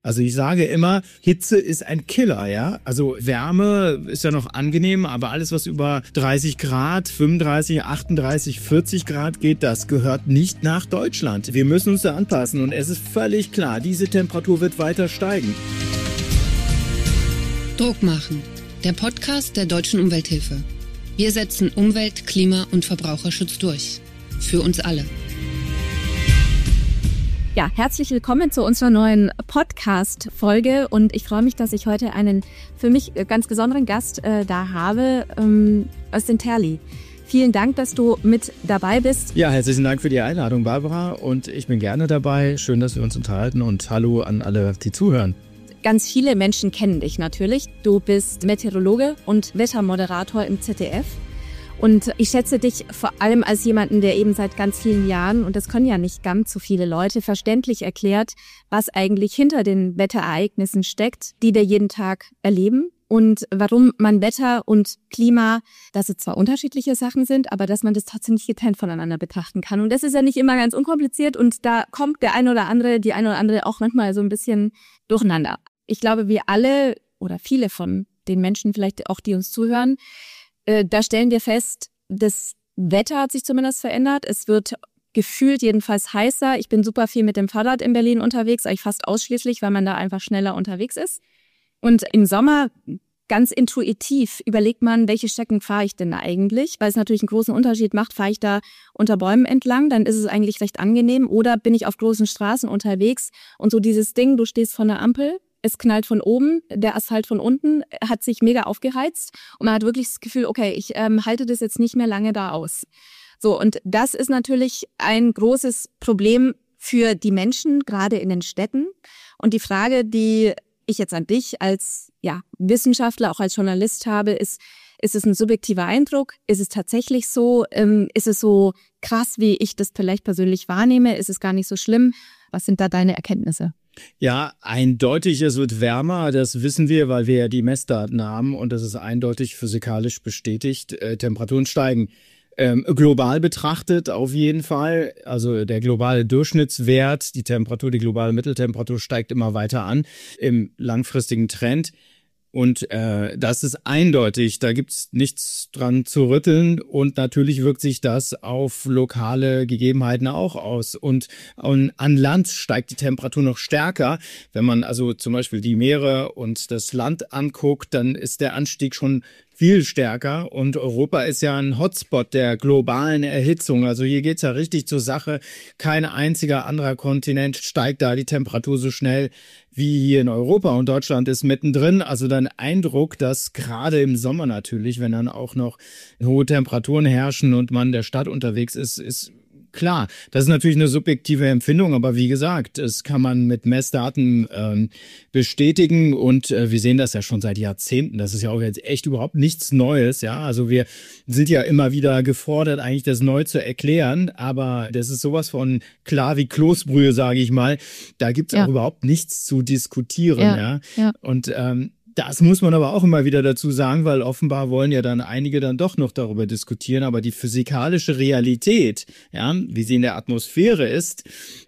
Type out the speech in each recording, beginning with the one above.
Also ich sage immer, Hitze ist ein Killer, ja. Also Wärme ist ja noch angenehm, aber alles, was über 30 Grad, 35, 38, 40 Grad geht, das gehört nicht nach Deutschland. Wir müssen uns da anpassen und es ist völlig klar, diese Temperatur wird weiter steigen. Druck machen. Der Podcast der Deutschen Umwelthilfe. Wir setzen Umwelt-, Klima- und Verbraucherschutz durch. Für uns alle. Ja, herzlich willkommen zu unserer neuen Podcast-Folge und ich freue mich, dass ich heute einen für mich ganz besonderen Gast da habe aus den Terli. Vielen Dank, dass du mit dabei bist. Ja, herzlichen Dank für die Einladung, Barbara, und ich bin gerne dabei. Schön, dass wir uns unterhalten und hallo an alle, die zuhören. Ganz viele Menschen kennen dich natürlich. Du bist Meteorologe und Wettermoderator im ZDF. Und ich schätze dich vor allem als jemanden, der eben seit ganz vielen Jahren, und das können ja nicht ganz so viele Leute, verständlich erklärt, was eigentlich hinter den Wetterereignissen steckt, die wir jeden Tag erleben. Und warum man Wetter und Klima, dass es zwar unterschiedliche Sachen sind, aber dass man das trotzdem nicht getrennt voneinander betrachten kann. Und das ist ja nicht immer ganz unkompliziert und da kommt der eine oder andere, die eine oder andere auch manchmal so ein bisschen durcheinander. Ich glaube, wir alle oder viele von den Menschen, vielleicht auch die uns zuhören, da stellen wir fest, das Wetter hat sich zumindest verändert. Es wird gefühlt jedenfalls heißer. Ich bin super viel mit dem Fahrrad in Berlin unterwegs, eigentlich fast ausschließlich, weil man da einfach schneller unterwegs ist. Und im Sommer ganz intuitiv überlegt man, welche Strecken fahre ich denn da eigentlich? Weil es natürlich einen großen Unterschied macht, fahre ich da unter Bäumen entlang, dann ist es eigentlich recht angenehm. Oder bin ich auf großen Straßen unterwegs und so dieses Ding, du stehst vor einer Ampel, es knallt von oben, der Asphalt von unten hat sich mega aufgeheizt und man hat wirklich das Gefühl, okay, ich halte das jetzt nicht mehr lange da aus. So, und das ist natürlich ein großes Problem für die Menschen, gerade in den Städten. Und die Frage, die ich jetzt an dich als Wissenschaftler, auch als Journalist habe, ist es ein subjektiver Eindruck? Ist es tatsächlich so? Ist es so krass, wie ich das vielleicht persönlich wahrnehme? Ist es gar nicht so schlimm? Was sind da deine Erkenntnisse? Ja, eindeutig, es wird wärmer, das wissen wir, weil wir ja die Messdaten haben und das ist eindeutig physikalisch bestätigt. Temperaturen steigen. Global betrachtet auf jeden Fall, also der globale Durchschnittswert, die globale Mitteltemperatur steigt immer weiter an im langfristigen Trend. Und das ist eindeutig, da gibt's nichts dran zu rütteln und natürlich wirkt sich das auf lokale Gegebenheiten auch aus. Und an Land steigt die Temperatur noch stärker. Wenn man also zum Beispiel die Meere und das Land anguckt, dann ist der Anstieg schon viel stärker und Europa ist ja ein Hotspot der globalen Erhitzung. Also hier geht's ja richtig zur Sache. Kein einziger anderer Kontinent steigt da die Temperatur so schnell wie hier in Europa und Deutschland ist mittendrin. Also dann Eindruck, dass gerade im Sommer natürlich, wenn dann auch noch hohe Temperaturen herrschen und man in der Stadt unterwegs ist klar, das ist natürlich eine subjektive Empfindung, aber wie gesagt, das kann man mit Messdaten bestätigen und wir sehen das ja schon seit Jahrzehnten. Das ist ja auch jetzt echt überhaupt nichts Neues, ja. Also wir sind ja immer wieder gefordert, eigentlich das neu zu erklären, aber das ist sowas von klar wie Kloßbrühe, sage ich mal. Da gibt's auch überhaupt nichts zu diskutieren, ja. Und das muss man aber auch immer wieder dazu sagen, weil offenbar wollen ja dann einige dann doch noch darüber diskutieren, aber die physikalische Realität, ja, wie sie in der Atmosphäre ist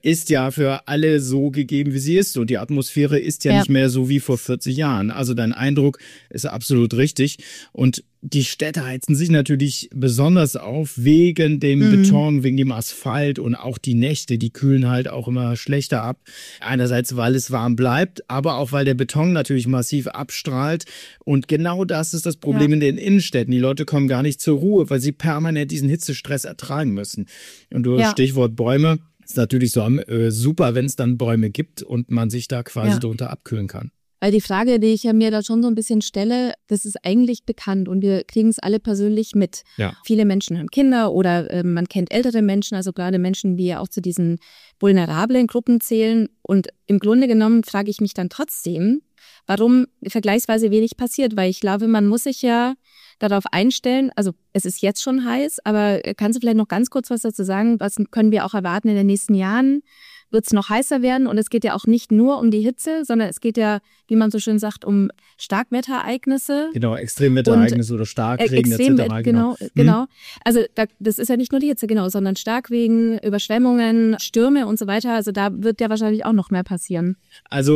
ja für alle so gegeben, wie sie ist. Und die Atmosphäre ist ja nicht mehr so wie vor 40 Jahren. Also dein Eindruck ist absolut richtig. Und die Städte heizen sich natürlich besonders auf wegen dem Beton, wegen dem Asphalt und auch die Nächte, die kühlen halt auch immer schlechter ab. Einerseits, weil es warm bleibt, aber auch, weil der Beton natürlich massiv abstrahlt. Und genau das ist das Problem in den Innenstädten. Die Leute kommen gar nicht zur Ruhe, weil sie permanent diesen Hitzestress ertragen müssen. Und du Stichwort Bäume, ist natürlich so super, wenn es dann Bäume gibt und man sich da quasi drunter abkühlen kann. Weil die Frage, die ich ja mir da schon so ein bisschen stelle, das ist eigentlich bekannt und wir kriegen es alle persönlich mit. Ja. Viele Menschen haben Kinder oder man kennt ältere Menschen, also gerade Menschen, die ja auch zu diesen vulnerablen Gruppen zählen. Und im Grunde genommen frage ich mich dann trotzdem, warum vergleichsweise wenig passiert, weil ich glaube, man muss sich ja darauf einstellen, also es ist jetzt schon heiß, aber kannst du vielleicht noch ganz kurz was dazu sagen, was können wir auch erwarten in den nächsten Jahren? Wird es noch heißer werden und es geht ja auch nicht nur um die Hitze, sondern es geht ja, wie man so schön sagt, um Starkwetterereignisse. Genau, Extremwetterereignisse oder Starkregen etc. Genau. Also das ist ja nicht nur die Hitze, genau, sondern Starkregen, Überschwemmungen, Stürme und so weiter. Also da wird ja wahrscheinlich auch noch mehr passieren. Also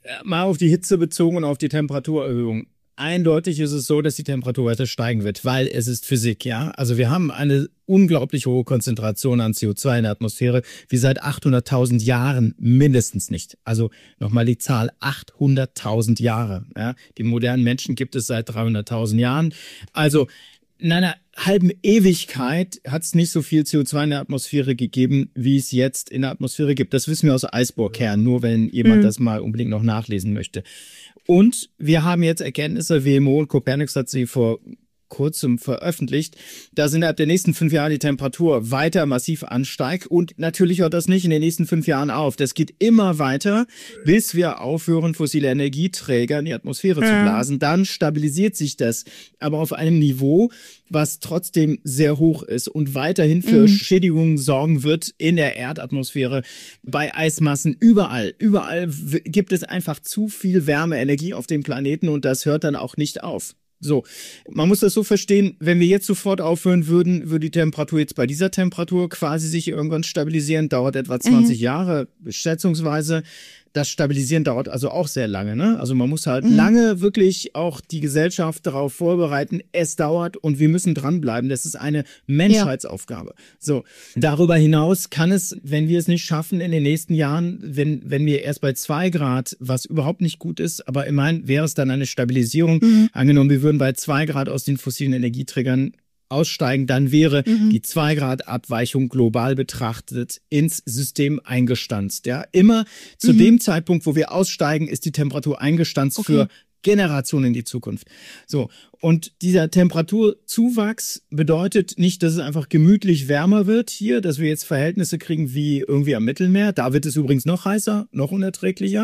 mal auf die Hitze bezogen und auf die Temperaturerhöhung. Eindeutig ist es so, dass die Temperatur weiter steigen wird, weil es ist Physik, ja. Also wir haben eine unglaublich hohe Konzentration an CO2 in der Atmosphäre, wie seit 800.000 Jahren mindestens nicht. Also nochmal die Zahl 800.000 Jahre. Ja. Die modernen Menschen gibt es seit 300.000 Jahren. Also in einer halben Ewigkeit hat es nicht so viel CO2 in der Atmosphäre gegeben, wie es jetzt in der Atmosphäre gibt. Das wissen wir aus Eisbohrkernen, nur wenn jemand das mal unbedingt noch nachlesen möchte. Und wir haben jetzt Erkenntnisse, WMO und Copernicus hat sie vor kurzem veröffentlicht, dass innerhalb der nächsten 5 Jahre die Temperatur weiter massiv ansteigt und natürlich hört das nicht in den nächsten 5 Jahren auf. Das geht immer weiter, bis wir aufhören, fossile Energieträger in die Atmosphäre zu blasen. Dann stabilisiert sich das, aber auf einem Niveau, was trotzdem sehr hoch ist und weiterhin für Schädigungen sorgen wird in der Erdatmosphäre, bei Eismassen, überall. Überall gibt es einfach zu viel Wärmeenergie auf dem Planeten und das hört dann auch nicht auf. So, man muss das so verstehen, wenn wir jetzt sofort aufhören würden, würde die Temperatur jetzt bei dieser Temperatur quasi sich irgendwann stabilisieren, dauert etwa 20 Jahre, schätzungsweise. Das Stabilisieren dauert also auch sehr lange, ne? Also man muss halt lange wirklich auch die Gesellschaft darauf vorbereiten, es dauert und wir müssen dranbleiben. Das ist eine Menschheitsaufgabe. So, darüber hinaus kann es, wenn wir es nicht schaffen in den nächsten Jahren, wenn wir erst bei 2 Grad, was überhaupt nicht gut ist, aber immerhin wäre es dann eine Stabilisierung. Angenommen, wir würden bei 2 Grad aus den fossilen Energieträgern aussteigen, dann wäre die 2 Grad Abweichung global betrachtet ins System eingestanzt. Ja, immer zu dem Zeitpunkt, wo wir aussteigen, ist die Temperatur eingestanzt für Generationen in die Zukunft. So. Und dieser Temperaturzuwachs bedeutet nicht, dass es einfach gemütlich wärmer wird hier, dass wir jetzt Verhältnisse kriegen wie irgendwie am Mittelmeer. Da wird es übrigens noch heißer, noch unerträglicher,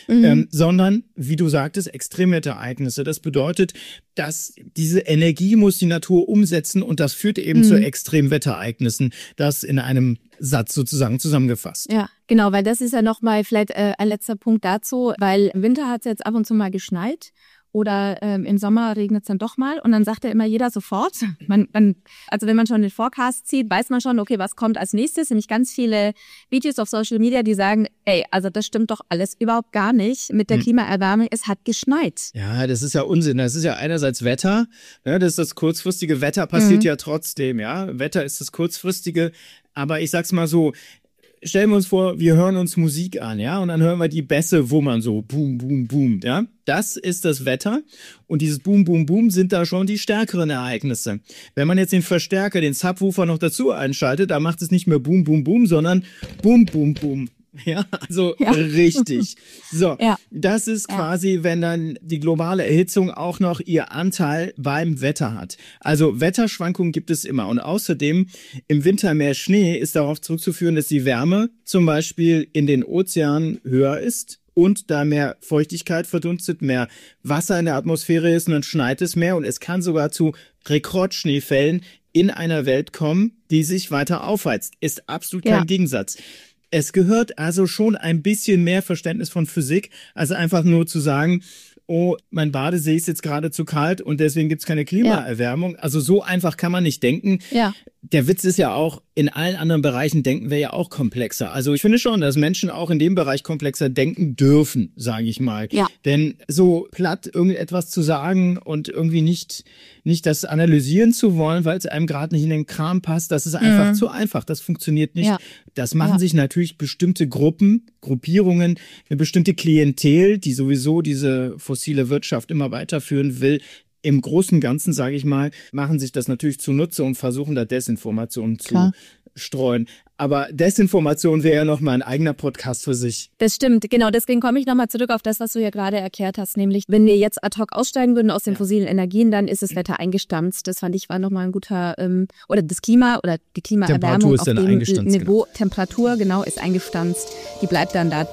sondern, wie du sagtest, Extremwetterereignisse. Das bedeutet, dass diese Energie muss die Natur umsetzen und das führt eben zu Extremwetterereignissen. Das in einem Satz sozusagen zusammengefasst. Ja, genau, weil das ist ja nochmal vielleicht ein letzter Punkt dazu, weil im Winter hat es jetzt ab und zu mal geschneit. Oder im Sommer regnet es dann doch mal und dann sagt ja immer jeder sofort, also wenn man schon den Forecast zieht, weiß man schon, okay, was kommt als nächstes? Nämlich ganz viele Videos auf Social Media, die sagen, ey, also das stimmt doch alles überhaupt gar nicht mit der Klimaerwärmung, es hat geschneit. Ja, das ist ja Unsinn. Das ist ja einerseits Wetter, ne, das ist das kurzfristige Wetter, passiert ja trotzdem, ja. Wetter ist das kurzfristige, aber ich sag's mal so, stellen wir uns vor, wir hören uns Musik an, ja, und dann hören wir die Bässe wummern so, boom, boom, boom, ja. Das ist das Wetter und dieses Boom, Boom, Boom sind da schon die stärkeren Ereignisse. Wenn man jetzt den Verstärker, den Subwoofer noch dazu einschaltet, dann macht es nicht mehr Boom, Boom, Boom, sondern Boom, Boom, Boom. Ja, also richtig. So, das ist quasi, wenn dann die globale Erhitzung auch noch ihr Anteil beim Wetter hat. Also Wetterschwankungen gibt es immer. Und außerdem im Winter mehr Schnee ist darauf zurückzuführen, dass die Wärme zum Beispiel in den Ozeanen höher ist. Und da mehr Feuchtigkeit verdunstet, mehr Wasser in der Atmosphäre ist und dann schneit es mehr und es kann sogar zu Rekordschneefällen in einer Welt kommen, die sich weiter aufheizt. Ist absolut kein Gegensatz. Es gehört also schon ein bisschen mehr Verständnis von Physik, als einfach nur zu sagen, oh, mein Badesee ist jetzt gerade zu kalt und deswegen gibt's keine Klimaerwärmung. Also so einfach kann man nicht denken. Ja. Der Witz ist ja auch, in allen anderen Bereichen denken wir ja auch komplexer. Also ich finde schon, dass Menschen auch in dem Bereich komplexer denken dürfen, sage ich mal. Ja. Denn so platt irgendetwas zu sagen und irgendwie nicht das analysieren zu wollen, weil es einem gerade nicht in den Kram passt, das ist einfach zu einfach. Das funktioniert nicht. Ja. Das machen sich natürlich bestimmte Gruppierungen, eine bestimmte Klientel, die sowieso diese fossile Wirtschaft immer weiterführen will. Im Großen und Ganzen, sage ich mal, machen sich das natürlich zunutze und versuchen da Desinformationen zu streuen. Aber Desinformation wäre ja nochmal ein eigener Podcast für sich. Das stimmt, genau. Deswegen komme ich nochmal zurück auf das, was du ja gerade erklärt hast. Nämlich, wenn wir jetzt ad hoc aussteigen würden aus den fossilen Energien, dann ist das Wetter eingestanzt. Das fand ich war nochmal ein guter, oder das Klima oder die Klimaerwärmung auf dem Niveau, Temperatur, genau, ist eingestanzt. Die bleibt dann da.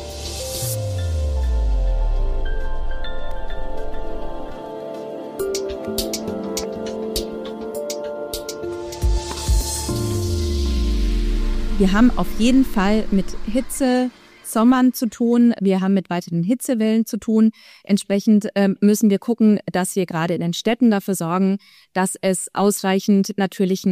Wir haben auf jeden Fall mit Hitzesommern zu tun. Wir haben mit weiteren Hitzewellen zu tun. Entsprechend müssen wir gucken, dass wir gerade in den Städten dafür sorgen, dass es ausreichend natürlichen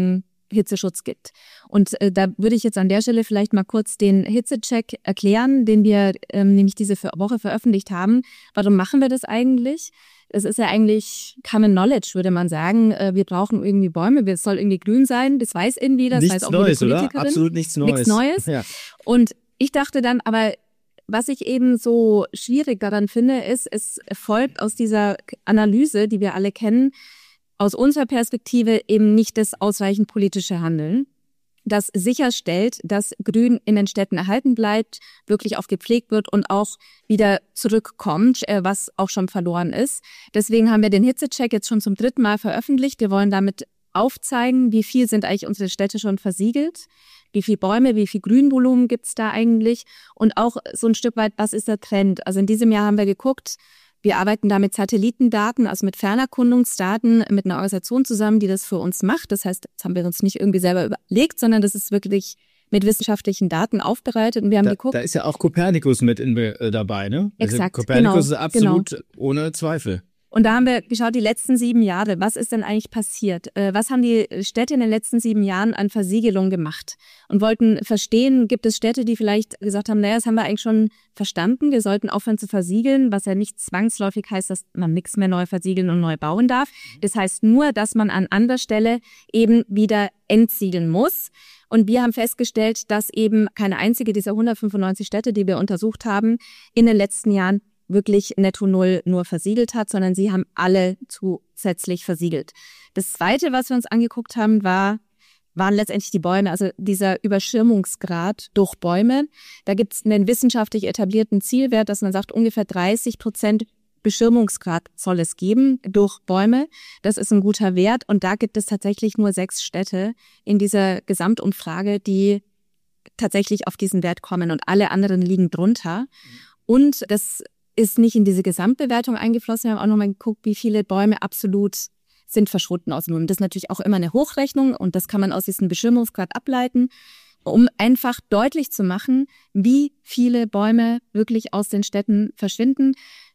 Hitzeschutz gibt. Und da würde ich jetzt an der Stelle vielleicht mal kurz den Hitzecheck erklären, den wir nämlich diese Woche veröffentlicht haben. Warum machen wir das eigentlich? Es ist ja eigentlich Common Knowledge, würde man sagen. Wir brauchen irgendwie Bäume, es soll irgendwie grün sein, das weiß irgendwie, das weiß auch jede Politikerin. Oder? Absolut nichts Neues. Nichts Neues. Ja. Und ich dachte dann, aber was ich eben so schwierig daran finde, ist, es folgt aus dieser Analyse, die wir alle kennen, aus unserer Perspektive eben nicht das ausreichend politische Handeln, das sicherstellt, dass Grün in den Städten erhalten bleibt, wirklich auch gepflegt wird und auch wieder zurückkommt, was auch schon verloren ist. Deswegen haben wir den Hitzecheck jetzt schon zum 3. Mal veröffentlicht. Wir wollen damit aufzeigen, wie viel sind eigentlich unsere Städte schon versiegelt, wie viel Bäume, wie viel Grünvolumen gibt's da eigentlich und auch so ein Stück weit, was ist der Trend? Also in diesem Jahr haben wir geguckt, wir arbeiten da mit Satellitendaten, also mit Fernerkundungsdaten, mit einer Organisation zusammen, die das für uns macht. Das heißt, das haben wir uns nicht irgendwie selber überlegt, sondern das ist wirklich mit wissenschaftlichen Daten aufbereitet. Und wir haben geguckt. Da ist ja auch Copernicus mit dabei, ne? Exakt. Also Copernicus ist absolut ohne Zweifel. Und da haben wir geschaut, die letzten 7 Jahre, was ist denn eigentlich passiert? Was haben die Städte in den letzten 7 Jahren an Versiegelung gemacht? Und wollten verstehen, gibt es Städte, die vielleicht gesagt haben, naja, das haben wir eigentlich schon verstanden, wir sollten aufhören zu versiegeln, was ja nicht zwangsläufig heißt, dass man nichts mehr neu versiegeln und neu bauen darf. Das heißt nur, dass man an anderer Stelle eben wieder entsiegeln muss. Und wir haben festgestellt, dass eben keine einzige dieser 195 Städte, die wir untersucht haben, in den letzten Jahren wirklich netto null nur versiegelt hat, sondern sie haben alle zusätzlich versiegelt. Das Zweite, was wir uns angeguckt haben, waren letztendlich die Bäume, also dieser Überschirmungsgrad durch Bäume. Da gibt es einen wissenschaftlich etablierten Zielwert, dass man sagt, ungefähr 30% Beschirmungsgrad soll es geben durch Bäume. Das ist ein guter Wert und da gibt es tatsächlich nur 6 Städte in dieser Gesamtumfrage, die tatsächlich auf diesen Wert kommen und alle anderen liegen drunter. Und das ist nicht in diese Gesamtbewertung eingeflossen. Wir haben auch nochmal geguckt, wie viele Bäume absolut sind verschwunden aus dem Blumen. Das ist natürlich auch immer eine Hochrechnung und das kann man aus diesem Beschirmungsgrad ableiten, um einfach deutlich zu machen, wie viele Bäume wirklich aus den Städten verschwinden.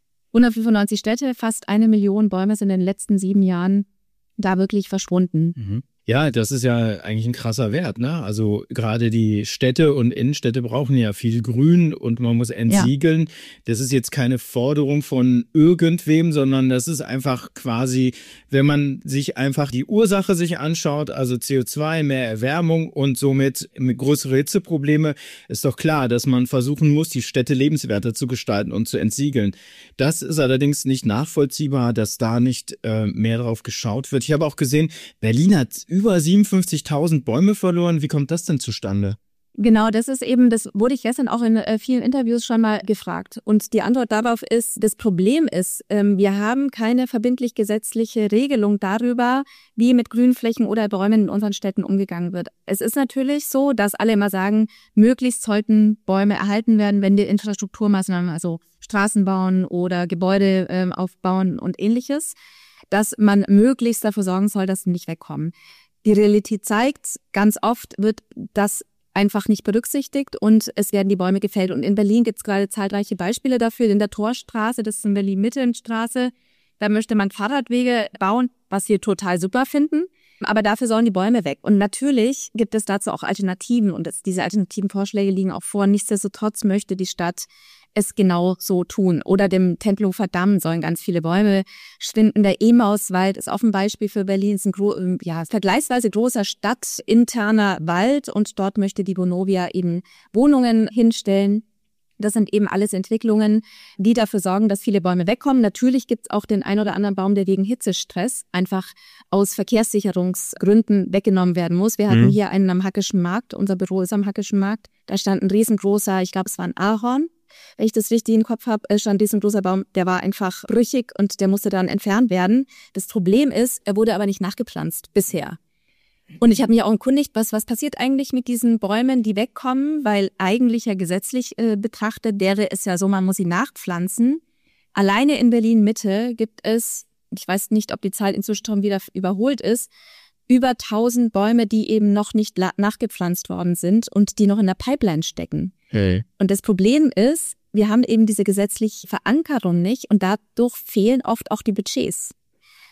195 Städte, fast 1 Million Bäume sind in den letzten 7 Jahren da wirklich verschwunden. Mhm. Ja, das ist ja eigentlich ein krasser Wert, ne? Also gerade die Städte und Innenstädte brauchen ja viel Grün und man muss entsiegeln. Ja. Das ist jetzt keine Forderung von irgendwem, sondern das ist einfach quasi, wenn man sich einfach die Ursache sich anschaut, also CO2, mehr Erwärmung und somit größere Hitzeprobleme, ist doch klar, dass man versuchen muss, die Städte lebenswerter zu gestalten und zu entsiegeln. Das ist allerdings nicht nachvollziehbar, dass da nicht mehr drauf geschaut wird. Ich habe auch gesehen, Berlin hat über 57.000 Bäume verloren. Wie kommt das denn zustande? Genau, das ist eben, das wurde ich gestern auch in vielen Interviews schon mal gefragt. Und die Antwort darauf ist, das Problem ist, wir haben keine verbindlich gesetzliche Regelung darüber, wie mit Grünflächen oder Bäumen in unseren Städten umgegangen wird. Es ist natürlich so, dass alle immer sagen, möglichst sollten Bäume erhalten werden, wenn die Infrastrukturmaßnahmen, also Straßen bauen oder Gebäude aufbauen und Ähnliches, dass man möglichst dafür sorgen soll, dass sie nicht wegkommen. Die Realität zeigt, ganz oft wird das einfach nicht berücksichtigt und es werden die Bäume gefällt. Und in Berlin gibt es gerade zahlreiche Beispiele dafür. In der Torstraße, das ist in Berlin-Mitte-Straße, da möchte man Fahrradwege bauen, was wir total super finden. Aber dafür sollen die Bäume weg. Und natürlich gibt es dazu auch Alternativen und diese alternativen Vorschläge liegen auch vor. Nichtsdestotrotz möchte die Stadt es genau so tun. Oder dem Tempelhofer Damm sollen ganz viele Bäume schwinden. Der Emauswald ist auch ein Beispiel für Berlin. Es ist ein vergleichsweise großer stadtinterner Wald und dort möchte die Vonovia eben Wohnungen hinstellen. Das sind eben alles Entwicklungen, die dafür sorgen, dass viele Bäume wegkommen. Natürlich gibt es auch den ein oder anderen Baum, der wegen Hitzestress einfach aus Verkehrssicherungsgründen weggenommen werden muss. Wir hatten hier einen am Hackischen Markt. Unser Büro ist am Hackischen Markt. Da stand ein riesengroßer, ich glaube, es war ein Ahorn. Wenn ich das richtig im Kopf habe, stand dieser großer Baum, der war einfach brüchig und der musste dann entfernt werden. Das Problem ist, er wurde aber nicht nachgepflanzt bisher. Und ich habe mich auch erkundigt, was passiert eigentlich mit diesen Bäumen, die wegkommen, weil eigentlich ja gesetzlich betrachtet wäre es ja so, man muss sie nachpflanzen. Alleine in Berlin-Mitte gibt es, ich weiß nicht, ob die Zahl inzwischen schon wieder überholt ist, über 1000 Bäume, die eben noch nicht nachgepflanzt worden sind und die noch in der Pipeline stecken. Hey. Und das Problem ist, wir haben eben diese gesetzliche Verankerung nicht und dadurch fehlen oft auch die Budgets.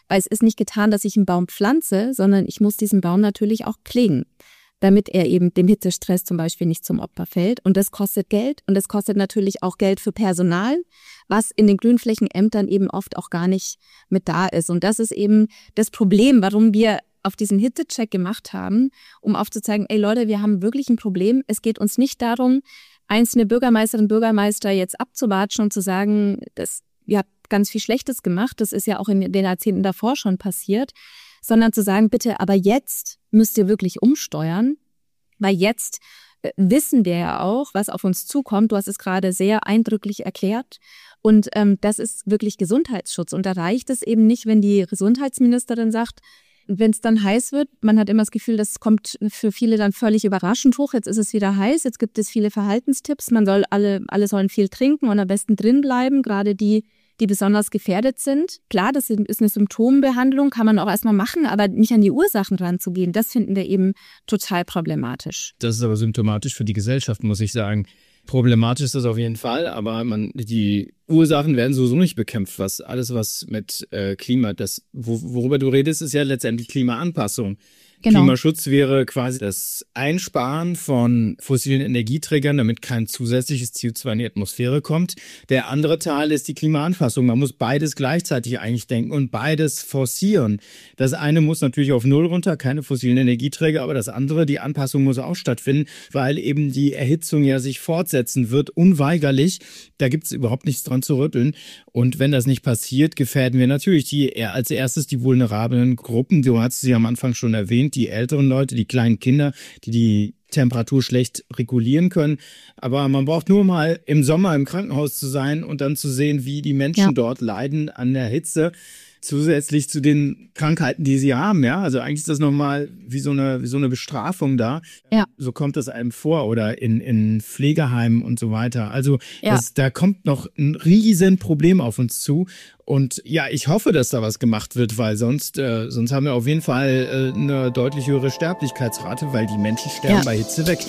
Weil es ist nicht getan, dass ich einen Baum pflanze, sondern ich muss diesen Baum natürlich auch pflegen, damit er eben dem Hitzestress zum Beispiel nicht zum Opfer fällt. Und das kostet Geld und das kostet natürlich auch Geld für Personal, was in den Grünflächenämtern eben oft auch gar nicht mit da ist. Und das ist eben das Problem, warum wir auf diesen Hitzecheck gemacht haben, um aufzuzeigen, ey Leute, wir haben wirklich ein Problem. Es geht uns nicht darum, einzelne Bürgermeisterinnen und Bürgermeister jetzt abzuwatschen und zu sagen, ihr habt ganz viel Schlechtes gemacht, das ist ja auch in den Jahrzehnten davor schon passiert, sondern zu sagen, bitte, aber jetzt müsst ihr wirklich umsteuern, weil jetzt wissen wir ja auch, was auf uns zukommt. Du hast es gerade sehr eindrücklich erklärt. Und das ist wirklich Gesundheitsschutz. Und da reicht es eben nicht, wenn die Gesundheitsministerin sagt, wenn es dann heiß wird, man hat immer das Gefühl, das kommt für viele dann völlig überraschend hoch. Jetzt ist es wieder heiß, jetzt gibt es viele Verhaltenstipps. Alle sollen viel trinken und am besten drin bleiben, gerade die besonders gefährdet sind. Klar, das ist eine Symptombehandlung, kann man auch erstmal machen, aber nicht an die Ursachen ranzugehen, das finden wir eben total problematisch. Das ist aber symptomatisch für die Gesellschaft, muss ich sagen. Problematisch ist das auf jeden Fall, aber die Ursachen werden sowieso nicht bekämpft. Was mit Klima, worüber du redest, ist ja letztendlich Klimaanpassung. Genau. Klimaschutz wäre quasi das Einsparen von fossilen Energieträgern, damit kein zusätzliches CO2 in die Atmosphäre kommt. Der andere Teil ist die Klimaanpassung. Man muss beides gleichzeitig eigentlich denken und beides forcieren. Das eine muss natürlich auf Null runter, keine fossilen Energieträger, aber das andere, die Anpassung muss auch stattfinden, weil eben die Erhitzung ja sich fortsetzen wird, unweigerlich. Da gibt es überhaupt nichts dran zu rütteln. Und wenn das nicht passiert, gefährden wir natürlich als erstes die vulnerablen Gruppen. Du hast sie am Anfang schon erwähnt, die älteren Leute, die kleinen Kinder, die Temperatur schlecht regulieren können. Aber man braucht nur mal im Sommer im Krankenhaus zu sein und dann zu sehen, wie die Menschen dort leiden an der Hitze. Zusätzlich zu den Krankheiten, die sie haben, ja. Also eigentlich ist das nochmal wie so eine Bestrafung da. Ja. So kommt das einem vor oder in Pflegeheimen und so weiter. Also da kommt noch ein riesen Problem auf uns zu. Und ja, ich hoffe, dass da was gemacht wird, weil sonst haben wir auf jeden Fall eine deutlich höhere Sterblichkeitsrate, weil die Menschen sterben bei Hitze weg.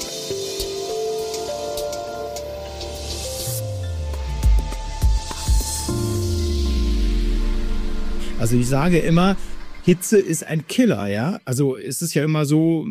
Also ich sage immer, Hitze ist ein Killer, ja. Also es ist ja immer so,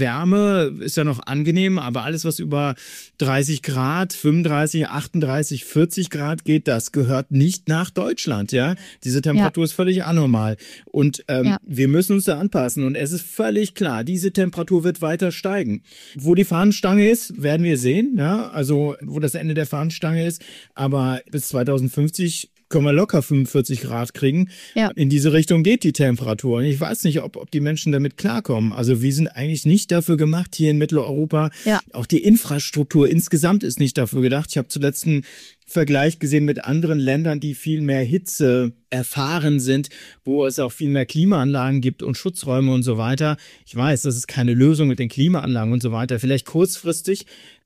Wärme ist ja noch angenehm, aber alles, was über 30 Grad, 35, 38, 40 Grad geht, das gehört nicht nach Deutschland, ja. Diese Temperatur ist völlig anormal. Und wir müssen uns da anpassen. Und es ist völlig klar, diese Temperatur wird weiter steigen. Wo die Fahnenstange ist, werden wir sehen, ja. Also wo das Ende der Fahnenstange ist. Aber bis 2050 können wir locker 45 Grad kriegen. Ja. In diese Richtung geht die Temperatur. Und ich weiß nicht, ob die Menschen damit klarkommen. Also wir sind eigentlich nicht dafür gemacht hier in Mitteleuropa. Ja. Auch die Infrastruktur insgesamt ist nicht dafür gedacht. Ich habe zuletzt einen Vergleich gesehen mit anderen Ländern, die viel mehr Hitze erfahren sind, wo es auch viel mehr Klimaanlagen gibt und Schutzräume und so weiter. Ich weiß, das ist keine Lösung mit den Klimaanlagen und so weiter. Vielleicht kurzfristig.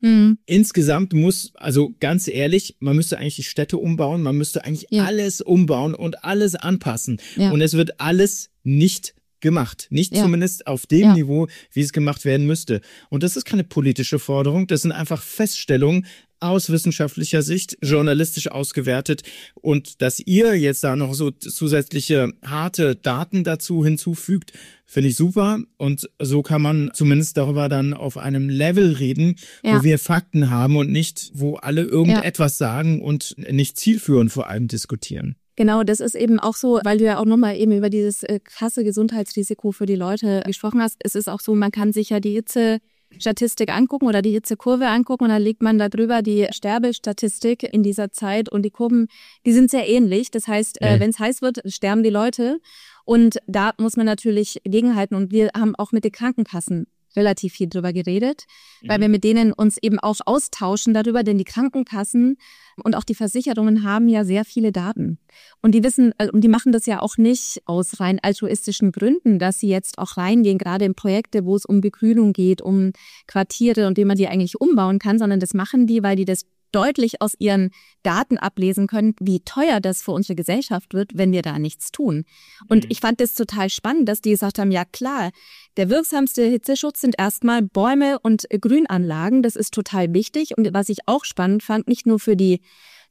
Insgesamt also ganz ehrlich, man müsste eigentlich die Städte umbauen, man müsste eigentlich alles umbauen und alles anpassen. Ja. Und es wird alles nicht gemacht. Nicht zumindest auf dem Niveau, wie es gemacht werden müsste. Und das ist keine politische Forderung, das sind einfach Feststellungen aus wissenschaftlicher Sicht, journalistisch ausgewertet. Und dass ihr jetzt da noch so zusätzliche harte Daten dazu hinzufügt, finde ich super. Und so kann man zumindest darüber dann auf einem Level reden, wo wir Fakten haben und nicht, wo alle irgendetwas sagen und nicht zielführend vor allem diskutieren. Genau, das ist eben auch so, weil du ja auch nochmal eben über dieses krasse Gesundheitsrisiko für die Leute gesprochen hast. Es ist auch so, man kann sich ja die Hitzestatistik angucken oder die Hitzekurve angucken und dann legt man da drüber die Sterbestatistik in dieser Zeit und die Kurven, die sind sehr ähnlich. Das heißt, wenn es heiß wird, sterben die Leute und da muss man natürlich gegenhalten und wir haben auch mit den Krankenkassen relativ viel drüber geredet, weil wir mit denen uns eben auch austauschen darüber, denn die Krankenkassen und auch die Versicherungen haben ja sehr viele Daten. Und die wissen, und die machen das ja auch nicht aus rein altruistischen Gründen, dass sie jetzt auch reingehen, gerade in Projekte, wo es um Begrünung geht, um Quartiere und wie man die eigentlich umbauen kann, sondern das machen die, weil die das deutlich aus ihren Daten ablesen können, wie teuer das für unsere Gesellschaft wird, wenn wir da nichts tun. Und ich fand das total spannend, dass die gesagt haben, ja klar, der wirksamste Hitzeschutz sind erstmal Bäume und Grünanlagen. Das ist total wichtig. Und was ich auch spannend fand, nicht nur für die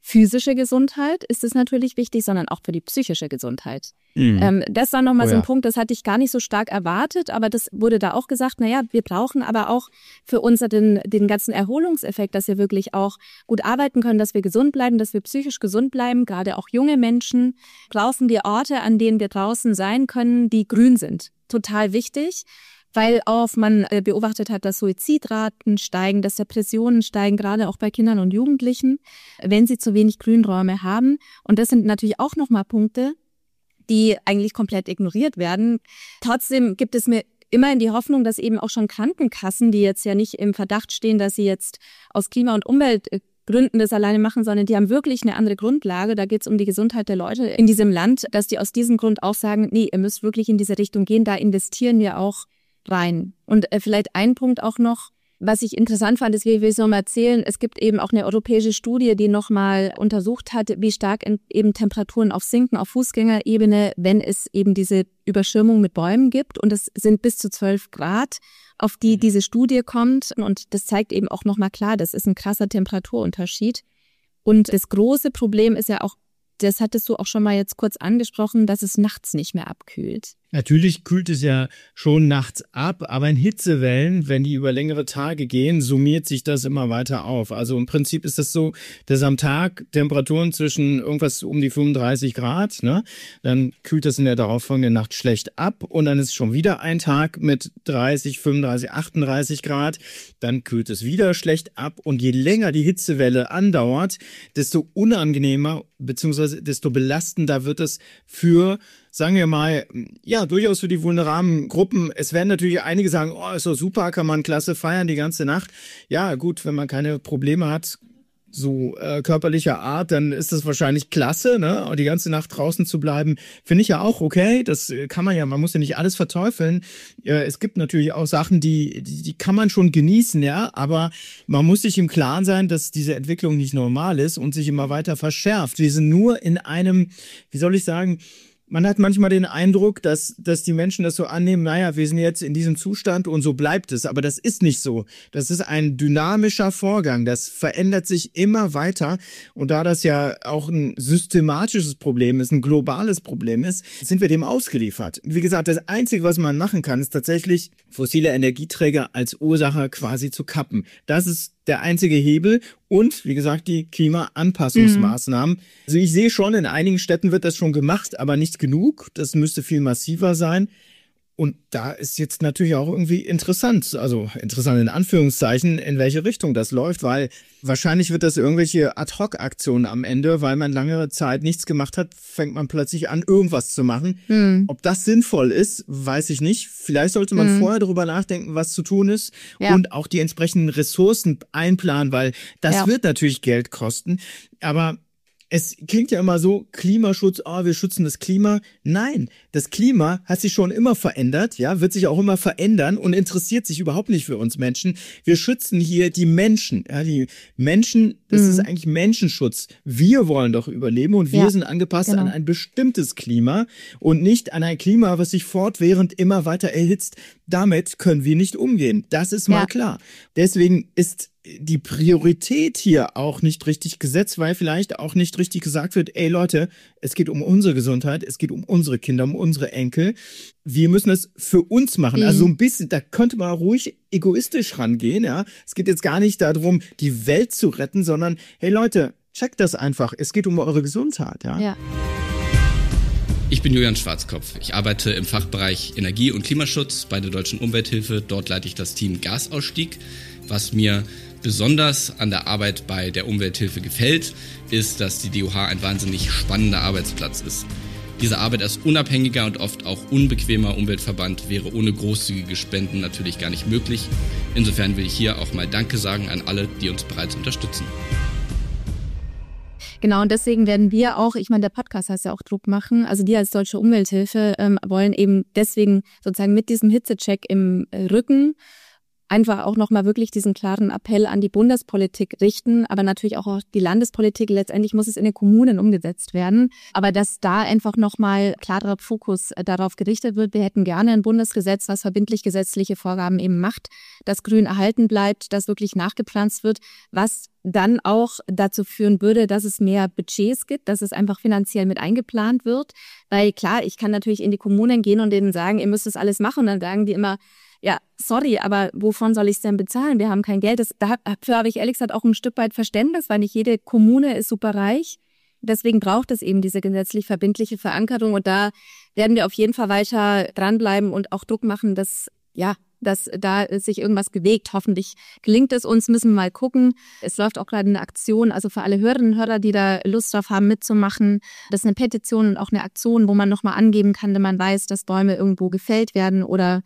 physische Gesundheit ist es natürlich wichtig, sondern auch für die psychische Gesundheit. Das war nochmal so ein Punkt, das hatte ich gar nicht so stark erwartet, aber das wurde da auch gesagt, wir brauchen aber auch für uns den ganzen Erholungseffekt, dass wir wirklich auch gut arbeiten können, dass wir gesund bleiben, dass wir psychisch gesund bleiben, gerade auch junge Menschen brauchen die Orte, an denen wir draußen sein können, die grün sind. Total wichtig, weil auch man beobachtet hat, dass Suizidraten steigen, dass Depressionen steigen, gerade auch bei Kindern und Jugendlichen, wenn sie zu wenig Grünräume haben. Und das sind natürlich auch nochmal Punkte, die eigentlich komplett ignoriert werden. Trotzdem gibt es mir immerhin die Hoffnung, dass eben auch schon Krankenkassen, die jetzt ja nicht im Verdacht stehen, dass sie jetzt aus Klima- und Umweltgründen das alleine machen, sondern die haben wirklich eine andere Grundlage. Da geht es um die Gesundheit der Leute in diesem Land, dass die aus diesem Grund auch sagen, nee, ihr müsst wirklich in diese Richtung gehen, da investieren wir auch rein. Und vielleicht ein Punkt auch noch, was ich interessant fand, das will ich noch mal erzählen. Es gibt eben auch eine europäische Studie, die nochmal untersucht hat, wie stark eben Temperaturen sinken auf Fußgängerebene, wenn es eben diese Überschirmung mit Bäumen gibt. Und es sind bis zu 12 Grad, auf die diese Studie kommt. Und das zeigt eben auch nochmal klar, das ist ein krasser Temperaturunterschied. Und das große Problem ist ja auch, das hattest du auch schon mal jetzt kurz angesprochen, dass es nachts nicht mehr abkühlt. Natürlich kühlt es ja schon nachts ab, aber in Hitzewellen, wenn die über längere Tage gehen, summiert sich das immer weiter auf. Also im Prinzip ist das so, dass am Tag Temperaturen zwischen irgendwas um die 35 Grad, ne, dann kühlt das in der darauffolgenden Nacht schlecht ab und dann ist schon wieder ein Tag mit 30, 35, 38 Grad, dann kühlt es wieder schlecht ab und je länger die Hitzewelle andauert, desto unangenehmer bzw. desto belastender wird es für, sagen wir mal, ja, durchaus für die vulnerablen Gruppen. Es werden natürlich einige sagen, oh, ist doch super, kann man klasse feiern die ganze Nacht. Ja, gut, wenn man keine Probleme hat, so körperlicher Art, dann ist das wahrscheinlich klasse, ne? Und die ganze Nacht draußen zu bleiben, finde ich ja auch okay. Das kann man ja, man muss ja nicht alles verteufeln. Es gibt natürlich auch Sachen, die kann man schon genießen, ja, aber man muss sich im Klaren sein, dass diese Entwicklung nicht normal ist und sich immer weiter verschärft. Wir sind nur in einem, wie soll ich sagen, man hat manchmal den Eindruck, dass die Menschen das so annehmen, naja, wir sind jetzt in diesem Zustand und so bleibt es. Aber das ist nicht so. Das ist ein dynamischer Vorgang. Das verändert sich immer weiter. Und da das ja auch ein systematisches Problem ist, ein globales Problem ist, sind wir dem ausgeliefert. Wie gesagt, das Einzige, was man machen kann, ist tatsächlich fossile Energieträger als Ursache quasi zu kappen. Das ist der einzige Hebel und, wie gesagt, die Klimaanpassungsmaßnahmen. Also ich sehe schon, in einigen Städten wird das schon gemacht, aber nicht genug. Das müsste viel massiver sein. Und da ist jetzt natürlich auch irgendwie interessant, also interessant in Anführungszeichen, in welche Richtung das läuft, weil wahrscheinlich wird das irgendwelche Ad-Hoc-Aktionen am Ende, weil man längere Zeit nichts gemacht hat, fängt man plötzlich an, irgendwas zu machen. Ob das sinnvoll ist, weiß ich nicht. Vielleicht sollte man vorher darüber nachdenken, was zu tun ist und auch die entsprechenden Ressourcen einplanen, weil das wird natürlich Geld kosten, aber es klingt ja immer so, Klimaschutz, wir schützen das Klima. Nein, das Klima hat sich schon immer verändert, ja, wird sich auch immer verändern und interessiert sich überhaupt nicht für uns Menschen. Wir schützen hier die Menschen. Ja, die Menschen, das ist eigentlich Menschenschutz. Wir wollen doch überleben und wir sind angepasst an ein bestimmtes Klima und nicht an ein Klima, was sich fortwährend immer weiter erhitzt. Damit können wir nicht umgehen. Das ist mal klar. Deswegen ist die Priorität hier auch nicht richtig gesetzt, weil vielleicht auch nicht richtig gesagt wird, ey Leute, es geht um unsere Gesundheit, es geht um unsere Kinder, um unsere Enkel. Wir müssen es für uns machen. Also so ein bisschen, da könnte man ruhig egoistisch rangehen, ja. Es geht jetzt gar nicht darum, die Welt zu retten, sondern, hey Leute, checkt das einfach. Es geht um eure Gesundheit, ja. Ich bin Julian Schwarzkopf. Ich arbeite im Fachbereich Energie- und Klimaschutz bei der Deutschen Umwelthilfe. Dort leite ich das Team Gasausstieg. Was mir besonders an der Arbeit bei der Umwelthilfe gefällt, ist, dass die DUH ein wahnsinnig spannender Arbeitsplatz ist. Diese Arbeit als unabhängiger und oft auch unbequemer Umweltverband wäre ohne großzügige Spenden natürlich gar nicht möglich. Insofern will ich hier auch mal Danke sagen an alle, die uns bereits unterstützen. Genau, und deswegen werden wir auch, ich meine, der Podcast heißt ja auch Druck machen, also wir als Deutsche Umwelthilfe wollen eben deswegen sozusagen mit diesem Hitzecheck im Rücken einfach auch nochmal wirklich diesen klaren Appell an die Bundespolitik richten, aber natürlich auch die Landespolitik. Letztendlich muss es in den Kommunen umgesetzt werden. Aber dass da einfach nochmal klarer Fokus darauf gerichtet wird. Wir hätten gerne ein Bundesgesetz, was verbindlich gesetzliche Vorgaben eben macht, dass Grün erhalten bleibt, dass wirklich nachgepflanzt wird, was dann auch dazu führen würde, dass es mehr Budgets gibt, dass es einfach finanziell mit eingeplant wird. Weil klar, ich kann natürlich in die Kommunen gehen und denen sagen, ihr müsst das alles machen. Und dann sagen die immer, ja, sorry, aber wovon soll ich es denn bezahlen? Wir haben kein Geld. Dafür habe ich ehrlich gesagt auch ein Stück weit Verständnis, weil nicht jede Kommune ist super reich. Deswegen braucht es eben diese gesetzlich verbindliche Verankerung. Und da werden wir auf jeden Fall weiter dranbleiben und auch Druck machen, dass da sich irgendwas bewegt. Hoffentlich gelingt es uns, müssen wir mal gucken. Es läuft auch gerade eine Aktion, also für alle Hörerinnen und Hörer, die da Lust drauf haben, mitzumachen. Das ist eine Petition und auch eine Aktion, wo man nochmal angeben kann, wenn man weiß, dass Bäume irgendwo gefällt werden oder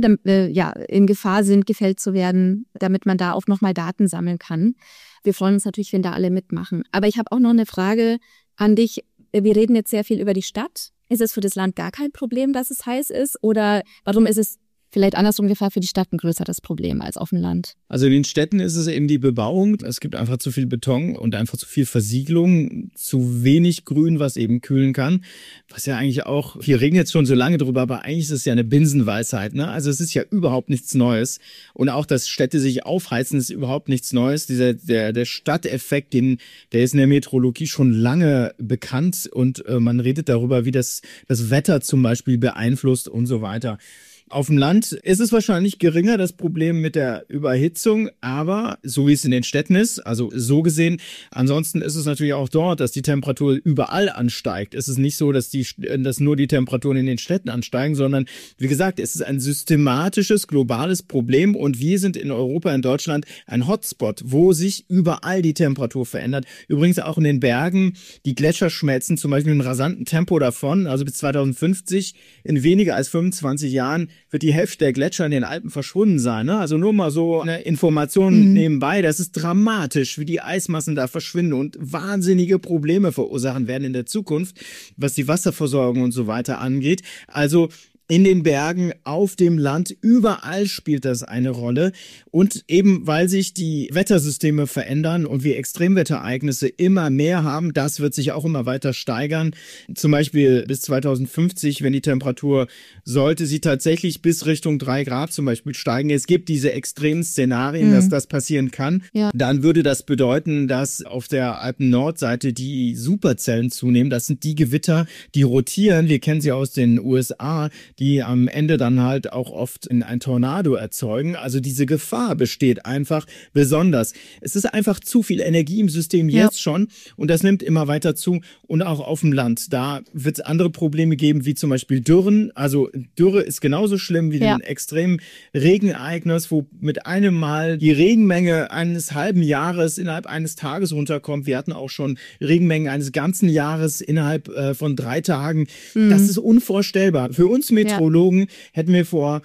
in Gefahr sind, gefällt zu werden, damit man da auch nochmal Daten sammeln kann. Wir freuen uns natürlich, wenn da alle mitmachen. Aber ich habe auch noch eine Frage an dich. Wir reden jetzt sehr viel über die Stadt. Ist es für das Land gar kein Problem, dass es heiß ist? Oder warum ist es vielleicht andersrum gefragt für die Stadt ein größeres Problem als auf dem Land? Also in den Städten ist es eben die Bebauung. Es gibt einfach zu viel Beton und einfach zu viel Versiegelung, zu wenig Grün, was eben kühlen kann. Was ja eigentlich auch, hier reden jetzt schon so lange drüber, aber eigentlich ist es ja eine Binsenweisheit, ne? Also es ist ja überhaupt nichts Neues. Und auch, dass Städte sich aufheizen, ist überhaupt nichts Neues. Der Stadteffekt, der ist in der Meteorologie schon lange bekannt und man redet darüber, wie das Wetter zum Beispiel beeinflusst und so weiter. Auf dem Land ist es wahrscheinlich geringer, das Problem mit der Überhitzung, aber so wie es in den Städten ist, also so gesehen, ansonsten ist es natürlich auch dort, dass die Temperatur überall ansteigt. Es ist nicht so, dass nur die Temperaturen in den Städten ansteigen, sondern wie gesagt, es ist ein systematisches, globales Problem und wir sind in Europa, in Deutschland ein Hotspot, wo sich überall die Temperatur verändert. Übrigens auch in den Bergen, die Gletscher schmelzen zum Beispiel in rasanten Tempo davon, also bis 2050 in weniger als 25 Jahren wird die Hälfte der Gletscher in den Alpen verschwunden sein. Ne? Also nur mal so eine Information nebenbei. Das ist dramatisch, wie die Eismassen da verschwinden und wahnsinnige Probleme verursachen werden in der Zukunft, was die Wasserversorgung und so weiter angeht. Also in den Bergen, auf dem Land, überall spielt das eine Rolle. Und eben, weil sich die Wettersysteme verändern und wir Extremwetterereignisse immer mehr haben, das wird sich auch immer weiter steigern. Zum Beispiel bis 2050, wenn die Temperatur, sollte sie tatsächlich bis Richtung 3 Grad zum Beispiel steigen. Es gibt diese extremen Szenarien, dass das passieren kann. Ja. Dann würde das bedeuten, dass auf der Alpen-Nordseite die Superzellen zunehmen. Das sind die Gewitter, die rotieren. Wir kennen sie aus den USA, die am Ende dann halt auch oft in ein Tornado erzeugen. Also diese Gefahr besteht einfach besonders. Es ist einfach zu viel Energie im System jetzt schon und das nimmt immer weiter zu und auch auf dem Land. Da wird es andere Probleme geben, wie zum Beispiel Dürren. Also Dürre ist genauso schlimm wie ein extremen Regenereignis, wo mit einem Mal die Regenmenge eines halben Jahres innerhalb eines Tages runterkommt. Wir hatten auch schon Regenmengen eines ganzen Jahres innerhalb von 3 Tagen. Das ist unvorstellbar. Für uns Meteorologen hätten wir vor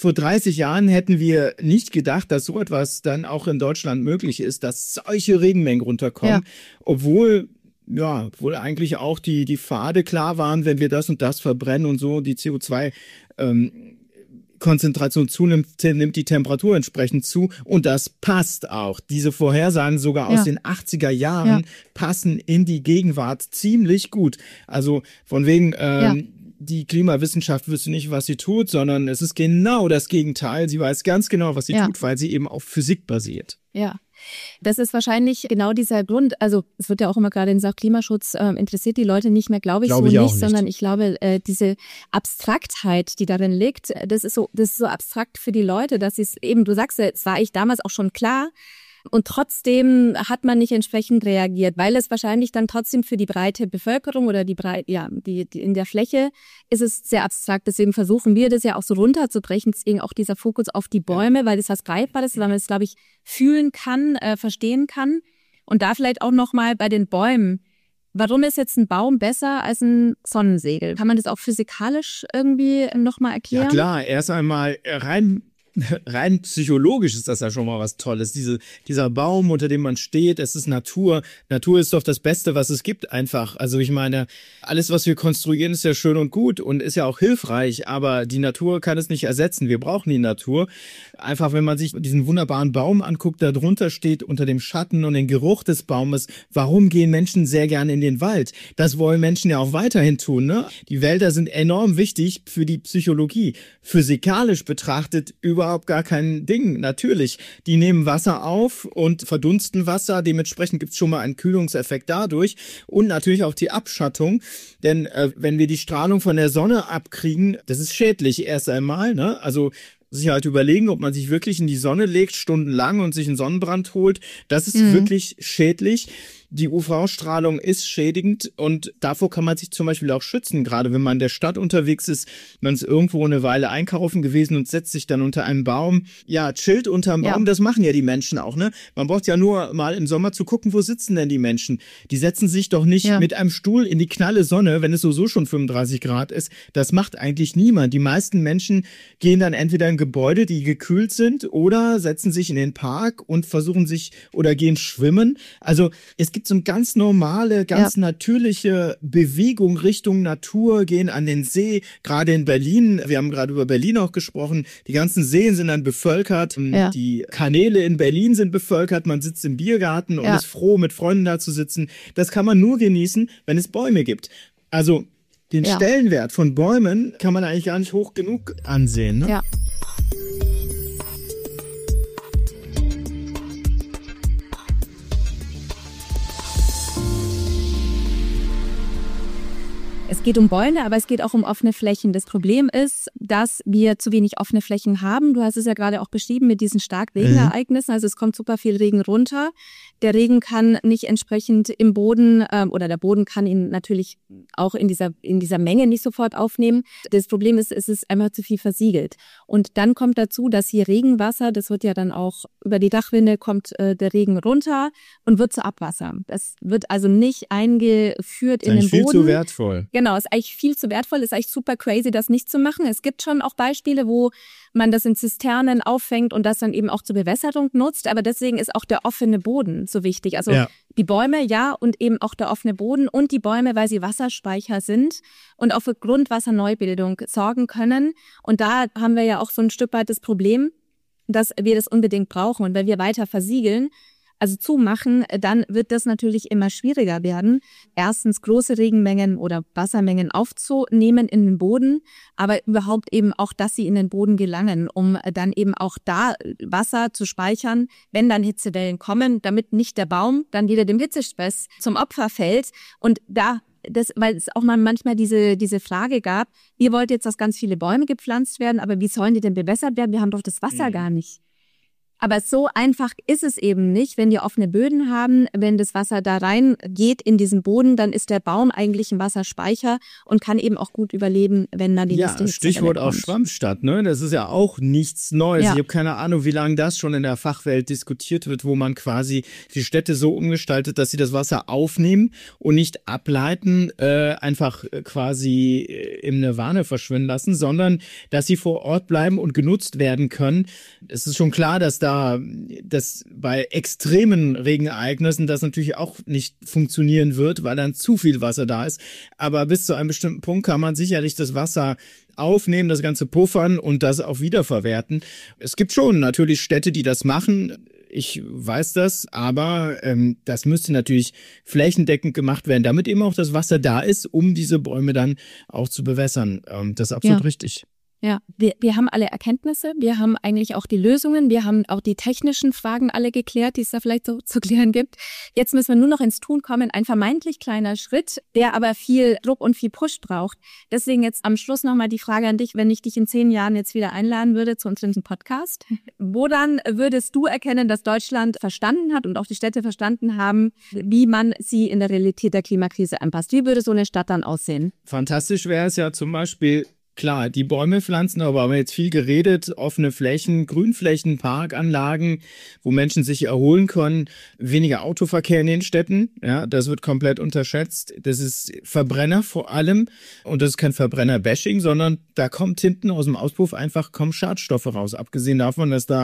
30 Jahren hätten wir nicht gedacht, dass so etwas dann auch in Deutschland möglich ist, dass solche Regenmengen runterkommen, obwohl eigentlich auch die Pfade klar waren, wenn wir das und das verbrennen und so, die CO2 Konzentration zunimmt, nimmt die Temperatur entsprechend zu und das passt auch. Diese Vorhersagen sogar aus den 80er Jahren passen in die Gegenwart ziemlich gut. Also von wegen die Klimawissenschaft wüsste nicht, was sie tut, sondern es ist genau das Gegenteil. Sie weiß ganz genau, was sie tut, weil sie eben auf Physik basiert. Ja. Das ist wahrscheinlich genau dieser Grund. Also es wird ja auch immer gerade in Sachen Klimaschutz interessiert die Leute nicht mehr, glaube ich so nicht, sondern ich glaube, diese Abstraktheit, die darin liegt, das ist so abstrakt für die Leute, dass sie es eben, du sagst ja, es war eigentlich damals auch schon klar, und trotzdem hat man nicht entsprechend reagiert, weil es wahrscheinlich dann trotzdem für die breite Bevölkerung oder die in der Fläche ist es sehr abstrakt. Deswegen versuchen wir das ja auch so runterzubrechen, deswegen auch dieser Fokus auf die Bäume, weil das was Greifbares ist, weil man es, glaube ich, fühlen kann, verstehen kann. Und da vielleicht auch nochmal bei den Bäumen. Warum ist jetzt ein Baum besser als ein Sonnensegel? Kann man das auch physikalisch irgendwie nochmal erklären? Ja klar, erst einmal rein rein psychologisch ist das ja schon mal was Tolles. Dieser Baum, unter dem man steht, es ist Natur. Natur ist doch das Beste, was es gibt einfach. Also ich meine, alles, was wir konstruieren, ist ja schön und gut und ist ja auch hilfreich, aber die Natur kann es nicht ersetzen. Wir brauchen die Natur. Einfach, wenn man sich diesen wunderbaren Baum anguckt, da drunter steht, unter dem Schatten und den Geruch des Baumes, warum gehen Menschen sehr gerne in den Wald? Das wollen Menschen ja auch weiterhin tun, ne? Die Wälder sind enorm wichtig für die Psychologie. Physikalisch betrachtet überhaupt gar kein Ding, natürlich. Die nehmen Wasser auf und verdunsten Wasser, dementsprechend gibt es schon mal einen Kühlungseffekt dadurch und natürlich auch die Abschattung, denn wenn wir die Strahlung von der Sonne abkriegen, das ist schädlich erst einmal, ne? Also sich halt überlegen, ob man sich wirklich in die Sonne legt, stundenlang und sich einen Sonnenbrand holt, das ist wirklich schädlich. Die UV-Strahlung ist schädigend und davor kann man sich zum Beispiel auch schützen, gerade wenn man in der Stadt unterwegs ist. Man ist irgendwo eine Weile einkaufen gewesen und setzt sich dann unter einen Baum. Ja, chillt unterm Baum, das machen ja die Menschen auch, ne? Man braucht ja nur mal im Sommer zu gucken, wo sitzen denn die Menschen? Die setzen sich doch nicht mit einem Stuhl in die knalle Sonne, wenn es sowieso schon 35 Grad ist. Das macht eigentlich niemand. Die meisten Menschen gehen dann entweder in Gebäude, die gekühlt sind, oder setzen sich in den Park und versuchen sich oder gehen schwimmen. Also es gibt so eine ganz normale, ganz natürliche Bewegung Richtung Natur, gehen an den See, gerade in Berlin. Wir haben gerade über Berlin auch gesprochen. Die ganzen Seen sind dann bevölkert. Die Kanäle in Berlin sind bevölkert. Man sitzt im Biergarten und ist froh, mit Freunden da zu sitzen. Das kann man nur genießen, wenn es Bäume gibt. Also den Stellenwert von Bäumen kann man eigentlich gar nicht hoch genug ansehen, ne? Ja. Es geht um Bäume, aber es geht auch um offene Flächen. Das Problem ist, dass wir zu wenig offene Flächen haben. Du hast es ja gerade auch beschrieben mit diesen Starkregenereignissen. Also es kommt super viel Regen runter. Der Regen kann nicht entsprechend im Boden oder der Boden kann ihn natürlich auch in dieser Menge nicht sofort aufnehmen. Das Problem ist, es ist einfach zu viel versiegelt. Und dann kommt dazu, dass hier Regenwasser, das wird ja dann auch über die Dachrinne kommt der Regen runter und wird zu Abwasser. Das wird also nicht eingeführt in den Boden. Viel zu wertvoll. Genau, ist eigentlich viel zu wertvoll, ist eigentlich super crazy, das nicht zu machen. Es gibt schon auch Beispiele, wo man das in Zisternen auffängt und das dann eben auch zur Bewässerung nutzt. Aber deswegen ist auch der offene Boden so wichtig. Also die Bäume, und eben auch der offene Boden und die Bäume, weil sie Wasserspeicher sind und auch für Grundwasserneubildung sorgen können. Und da haben wir ja auch so ein Stück weit das Problem, dass wir das unbedingt brauchen. Und wenn wir weiter versiegeln, also zumachen, dann wird das natürlich immer schwieriger werden. Erstens große Regenmengen oder Wassermengen aufzunehmen in den Boden, aber überhaupt eben auch, dass sie in den Boden gelangen, um dann eben auch da Wasser zu speichern, wenn dann Hitzewellen kommen, damit nicht der Baum dann wieder dem Hitzestress zum Opfer fällt. Und weil es auch mal manchmal diese Frage gab, ihr wollt jetzt, dass ganz viele Bäume gepflanzt werden, aber wie sollen die denn bewässert werden? Wir haben doch das Wasser gar nicht. Aber so einfach ist es eben nicht. Wenn wir offene Böden haben, wenn das Wasser da reingeht in diesen Boden, dann ist der Baum eigentlich ein Wasserspeicher und kann eben auch gut überleben, wenn dann die nächste Hitze Stichwort auch Schwammstadt, ne? Das ist ja auch nichts Neues. Ich habe keine Ahnung, wie lange das schon in der Fachwelt diskutiert wird, wo man quasi die Städte so umgestaltet, dass sie das Wasser aufnehmen und nicht ableiten, einfach quasi im Nirvana verschwinden lassen, sondern dass sie vor Ort bleiben und genutzt werden können. Es ist schon klar, dass dass bei extremen Regenereignissen das natürlich auch nicht funktionieren wird, weil dann zu viel Wasser da ist. Aber bis zu einem bestimmten Punkt kann man sicherlich das Wasser aufnehmen, das Ganze puffern und das auch wiederverwerten. Es gibt schon natürlich Städte, die das machen. Ich weiß das, aber das müsste natürlich flächendeckend gemacht werden, damit eben auch das Wasser da ist, um diese Bäume dann auch zu bewässern. Das ist absolut richtig. Ja, wir haben alle Erkenntnisse, wir haben eigentlich auch die Lösungen, wir haben auch die technischen Fragen alle geklärt, die es da vielleicht so zu klären gibt. Jetzt müssen wir nur noch ins Tun kommen, ein vermeintlich kleiner Schritt, der aber viel Druck und viel Push braucht. Deswegen jetzt am Schluss nochmal die Frage an dich, wenn ich dich in 10 Jahren jetzt wieder einladen würde zu unserem Podcast, woran würdest du erkennen, dass Deutschland verstanden hat und auch die Städte verstanden haben, wie man sie in der Realität der Klimakrise anpasst? Wie würde so eine Stadt dann aussehen? Fantastisch wäre es ja zum Beispiel, klar, die Bäume pflanzen, aber haben wir jetzt viel geredet, offene Flächen, Grünflächen, Parkanlagen, wo Menschen sich erholen können, weniger Autoverkehr in den Städten, ja, das wird komplett unterschätzt. Das ist Verbrenner vor allem und das ist kein Verbrenner-Bashing, sondern da kommt hinten aus dem Auspuff kommen Schadstoffe raus, abgesehen davon, dass da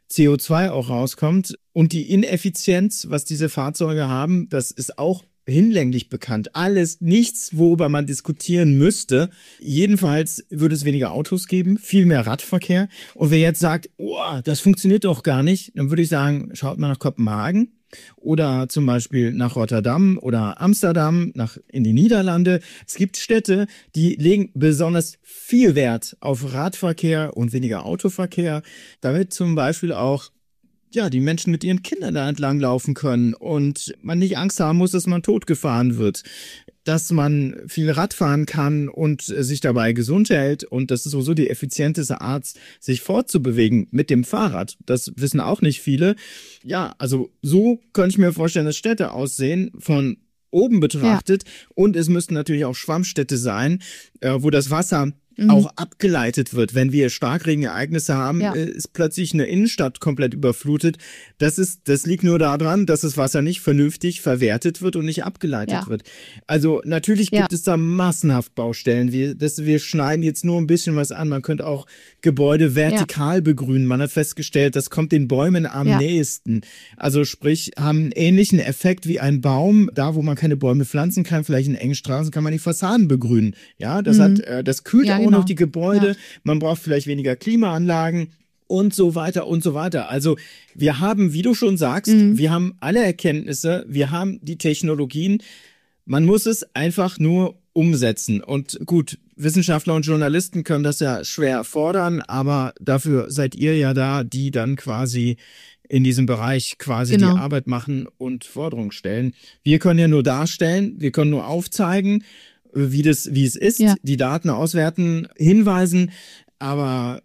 CO2 auch rauskommt und die Ineffizienz, was diese Fahrzeuge haben, das ist auch hinlänglich bekannt. Nichts, worüber man diskutieren müsste. Jedenfalls würde es weniger Autos geben, viel mehr Radverkehr. Und wer jetzt sagt, das funktioniert doch gar nicht, dann würde ich sagen, schaut mal nach Kopenhagen oder zum Beispiel nach Rotterdam oder Amsterdam, in die Niederlande. Es gibt Städte, die legen besonders viel Wert auf Radverkehr und weniger Autoverkehr, damit zum Beispiel auch die Menschen mit ihren Kindern da entlang laufen können und man nicht Angst haben muss, dass man totgefahren wird, dass man viel Rad fahren kann und sich dabei gesund hält und das ist sowieso die effizienteste Art, sich fortzubewegen mit dem Fahrrad. Das wissen auch nicht viele. Ja, also so könnte ich mir vorstellen, dass Städte aussehen von oben betrachtet und es müssten natürlich auch Schwammstädte sein, wo das Wasser auch abgeleitet wird. Wenn wir Starkregenereignisse haben, ist plötzlich eine Innenstadt komplett überflutet. Das liegt nur daran, dass das Wasser nicht vernünftig verwertet wird und nicht abgeleitet wird. Also natürlich gibt es da massenhaft Baustellen. Wir schneiden jetzt nur ein bisschen was an. Man könnte auch Gebäude vertikal begrünen. Man hat festgestellt, das kommt den Bäumen am nächsten. Also sprich, haben einen ähnlichen Effekt wie ein Baum. Da, wo man keine Bäume pflanzen kann, vielleicht in engen Straßen, kann man die Fassaden begrünen. Ja, das kühlt auch noch die Gebäude, man braucht vielleicht weniger Klimaanlagen und so weiter und so weiter. Also wir haben, wie du schon sagst, wir haben alle Erkenntnisse, wir haben die Technologien, man muss es einfach nur umsetzen. Und gut, Wissenschaftler und Journalisten können das ja schwer fordern, aber dafür seid ihr ja da, die dann quasi in diesem Bereich die Arbeit machen und Forderungen stellen. Wir können ja nur darstellen, wir können nur aufzeigen, wie es ist, die Daten auswerten, hinweisen, aber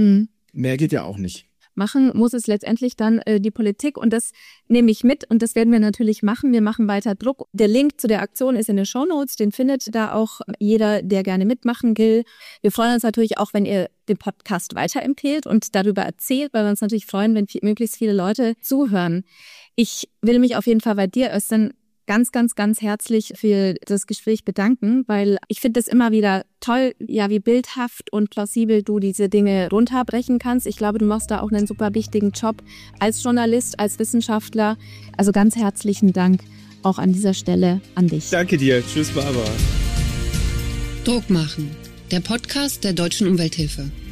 mehr geht ja auch nicht. Machen muss es letztendlich dann die Politik und das nehme ich mit und das werden wir natürlich machen. Wir machen weiter Druck. Der Link zu der Aktion ist in den Shownotes, den findet da auch jeder, der gerne mitmachen will. Wir freuen uns natürlich auch, wenn ihr den Podcast weiterempfehlt und darüber erzählt, weil wir uns natürlich freuen, wenn möglichst viele Leute zuhören. Ich will mich auf jeden Fall bei dir, Özden, ganz, ganz, ganz herzlich für das Gespräch bedanken, weil ich finde es immer wieder toll, wie bildhaft und plausibel du diese Dinge runterbrechen kannst. Ich glaube, du machst da auch einen super wichtigen Job als Journalist, als Wissenschaftler. Also ganz herzlichen Dank auch an dieser Stelle an dich. Danke dir. Tschüss, Barbara. Druck machen. Der Podcast der Deutschen Umwelthilfe.